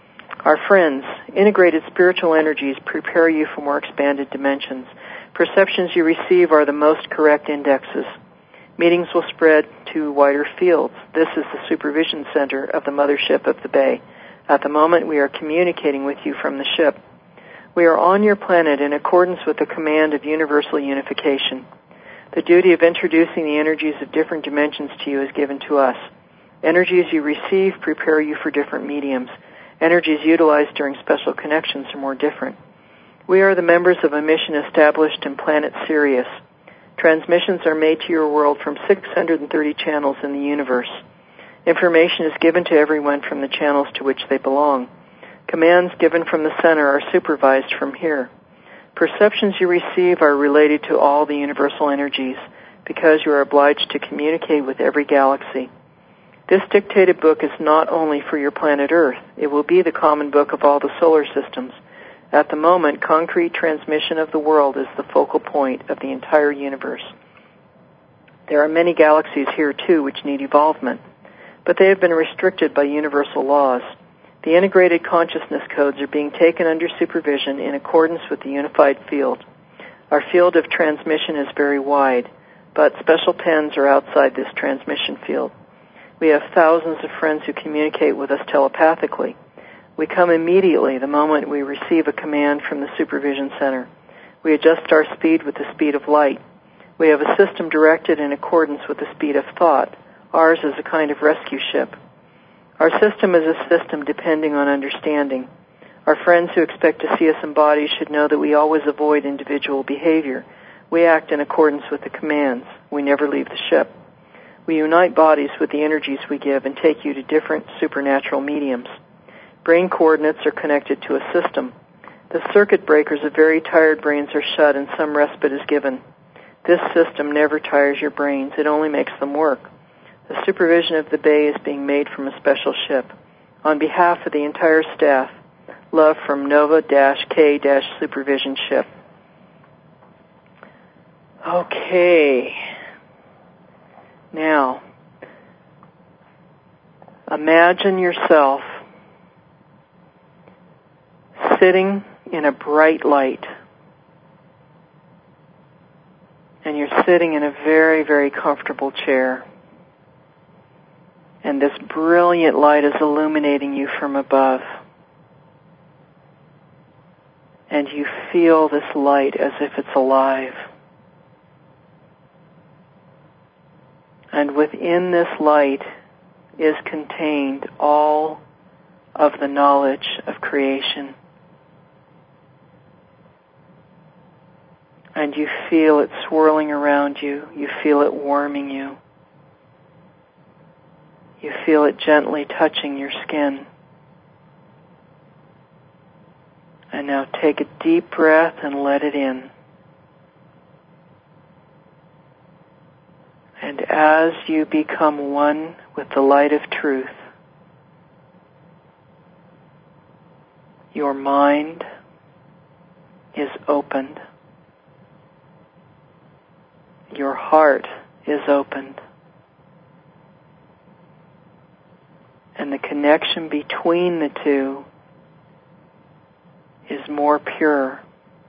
Our friends, integrated spiritual energies prepare you for more expanded dimensions. Perceptions you receive are the most correct indexes. Meetings will spread to wider fields. This is the supervision center of the mothership of the Bay. At the moment, we are communicating with you from the ship. We are on your planet in accordance with the command of universal unification. The duty of introducing the energies of different dimensions to you is given to us. Energies you receive prepare you for different mediums. Energies utilized during special connections are more different. We are the members of a mission established in planet Sirius. Transmissions are made to your world from six hundred thirty channels in the universe. Information is given to everyone from the channels to which they belong. Commands given from the center are supervised from here. Perceptions you receive are related to all the universal energies because you are obliged to communicate with every galaxy. This dictated book is not only for your planet Earth. It will be the common book of all the solar systems. At the moment, concrete transmission of the world is the focal point of the entire universe. There are many galaxies here, too, which need evolvement, but they have been restricted by universal laws. The integrated consciousness codes are being taken under supervision in accordance with the unified field. Our field of transmission is very wide, but special pens are outside this transmission field. We have thousands of friends who communicate with us telepathically. We come immediately the moment we receive a command from the supervision center. We adjust our speed with the speed of light. We have a system directed in accordance with the speed of thought. Ours is a kind of rescue ship. Our system is a system depending on understanding. Our friends who expect to see us in bodies should know that we always avoid individual behavior. We act in accordance with the commands. We never leave the ship. We unite bodies with the energies we give and take you to different supernatural mediums. Brain coordinates are connected to a system. The circuit breakers of very tired brains are shut and some respite is given. This system never tires your brains. It only makes them work. The supervision of the Bay is being made from a special ship. On behalf of the entire staff, love from Nova-K Supervision Ship. Okay. Now, imagine yourself sitting in a bright light. And you're sitting in a very, very comfortable chair. And and this brilliant light is illuminating you from above. And you feel this light as if it's alive. And within this light is contained all of the knowledge of creation. And you feel it swirling around you. You feel it warming you. You feel it gently touching your skin. And now take a deep breath and let it in. And as you become one with the light of truth, your mind is opened. Your heart is opened. And the connection between the two is more pure.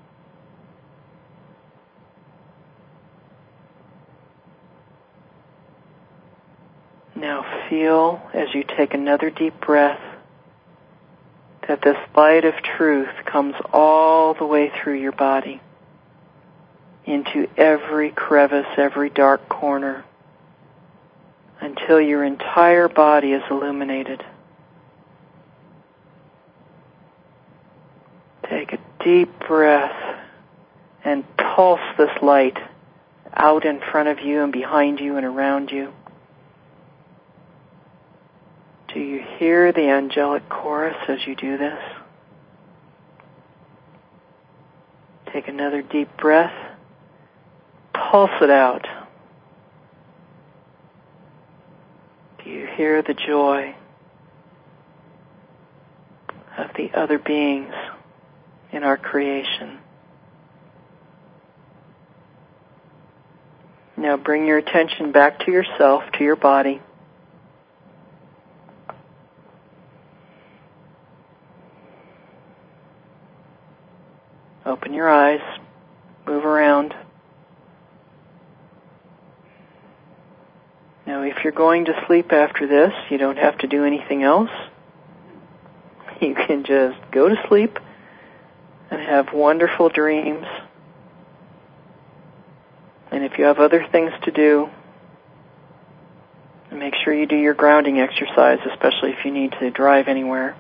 Now feel, as you take another deep breath, that this light of truth comes all the way through your body, into every crevice, every dark corner, until your entire body is illuminated. Take a deep breath and pulse this light out in front of you and behind you and around you. Do you hear the angelic chorus as you do this? Take another deep breath. Pulse it out. Do you hear the joy of the other beings in our creation? Now bring your attention back to yourself, to your body. Open your eyes, move around. Now, if you're going to sleep after this, you don't have to do anything else. You can just go to sleep and have wonderful dreams. And if you have other things to do, make sure you do your grounding exercise, especially if you need to drive anywhere.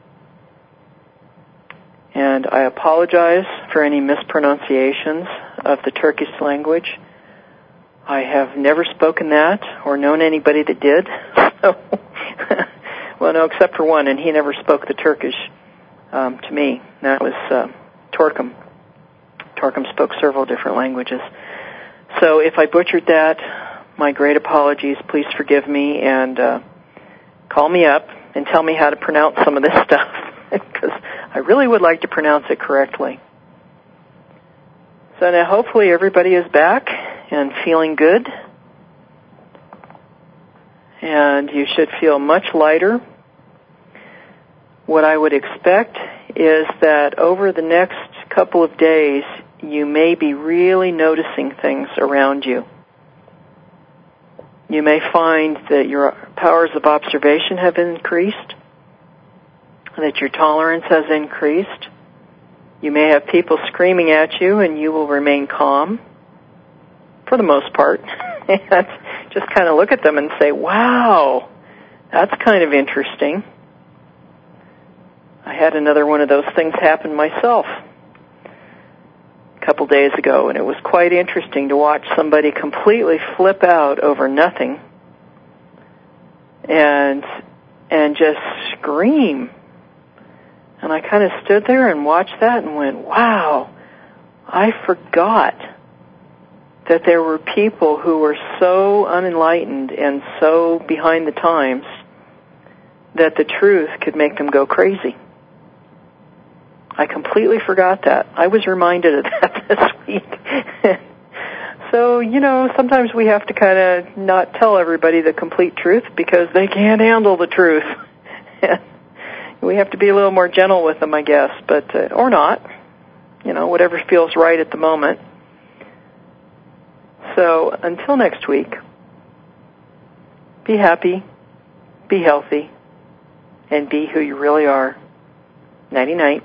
And I apologize for any mispronunciations of the Turkish language. I have never spoken that or known anybody that did. So, well, no, except for one, and he never spoke the Turkish um, to me. That was uh, Torkum. Torkum spoke several different languages. So if I butchered that, my great apologies. Please forgive me and uh, call me up and tell me how to pronounce some of this stuff, because I really would like to pronounce it correctly. So now hopefully everybody is back and feeling good. And you should feel much lighter. What I would expect is that over the next couple of days, you may be really noticing things around you. You may find that your powers of observation have increased, that your tolerance has increased. You may have people screaming at you and you will remain calm, for the most part. And just kind of look at them and say, wow, that's kind of interesting. I had another one of those things happen myself a couple days ago, and it was quite interesting to watch somebody completely flip out over nothing and and just scream. And I kind of stood there and watched that and went, wow, I forgot that there were people who were so unenlightened and so behind the times that the truth could make them go crazy. I completely forgot that. I was reminded of that this week. So, you know, sometimes we have to kind of not tell everybody the complete truth because they can't handle the truth. We have to be a little more gentle with them, I guess, but uh, or not. You know, whatever feels right at the moment. So, until next week, be happy, be healthy, and be who you really are. Nighty-night.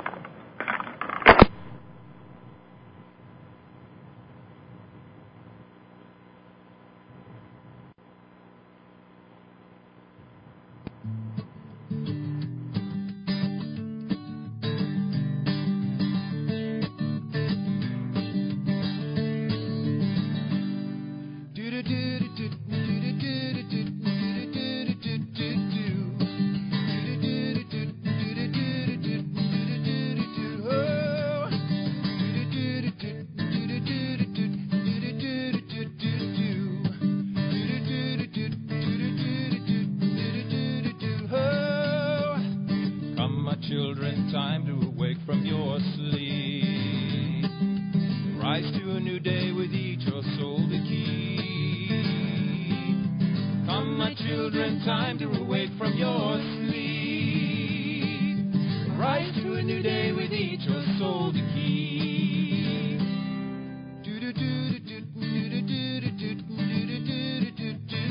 Children, time to awake from your sleep. Rise to a new day with each your soul to keep. Come, my children, time to awake from your sleep. Rise to a new day with each your soul to keep. Do do do do do do do do do do do do do.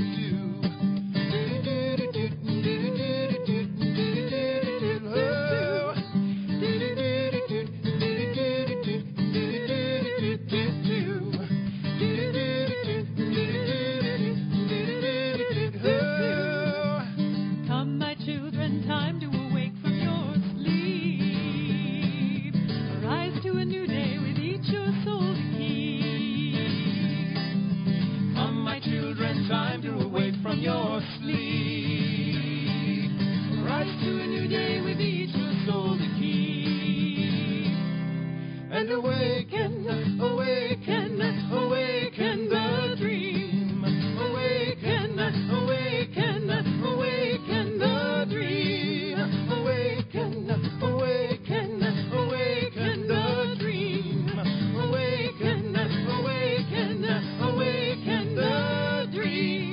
Time to awake from your sleep. Rise to a new day with each your soul to keep. And awaken, awaken, awaken the dream. Awaken, awaken, awaken the dream. Awaken, awaken, awaken the dream. Awaken, awaken, awaken the dream.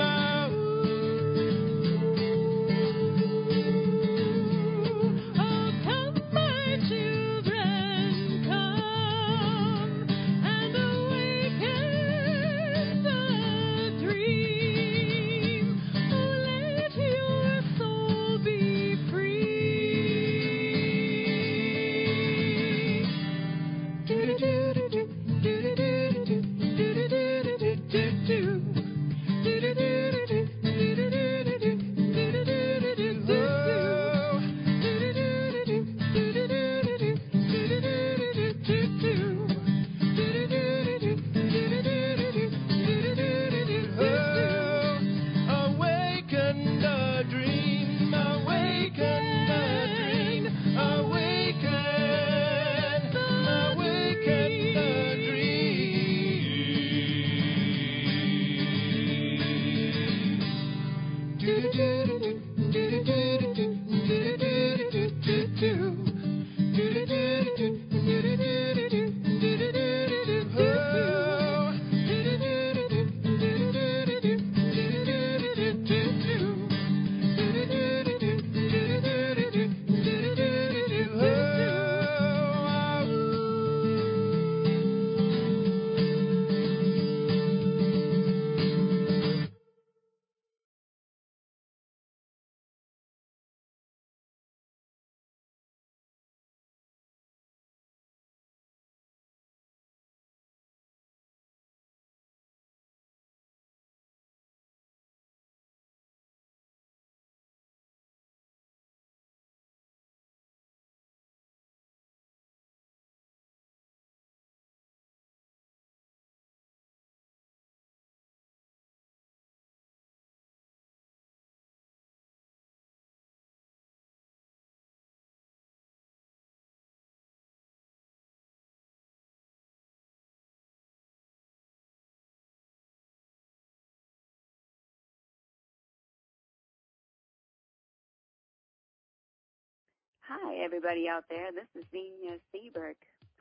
Hi, everybody out there. This is Zenia Seberg.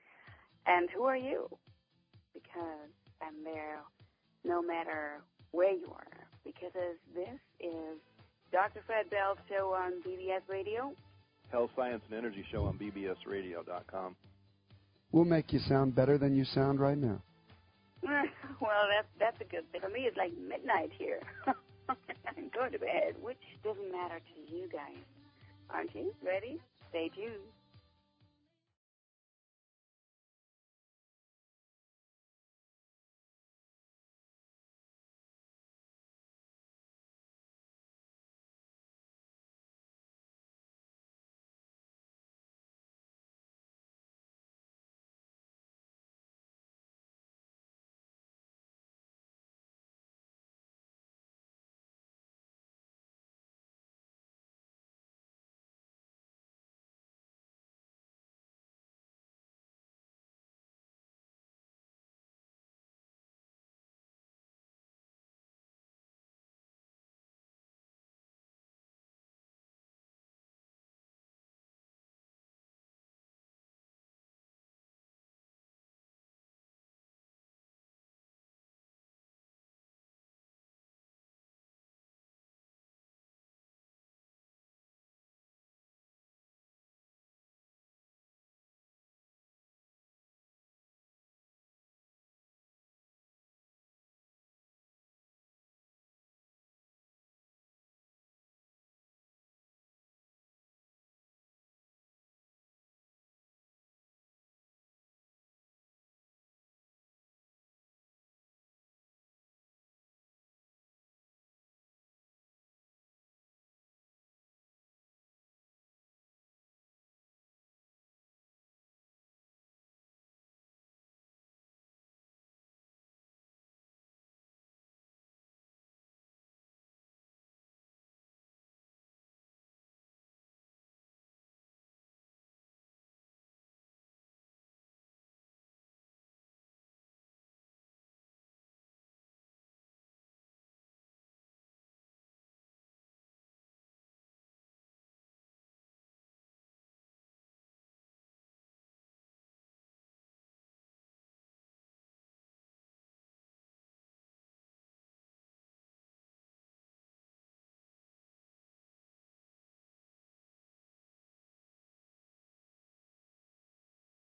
And who are you? Because I'm there no matter where you are. Because this is Doctor Fred Bell's show on B B S Radio. Health, Science, and Energy Show on B B S radio dot com. We'll make you sound better than you sound right now. Well, that's, that's a good thing. For me, it's like midnight here. and go to bed, which doesn't matter to you guys. Aren't you? Ready? Stay tuned.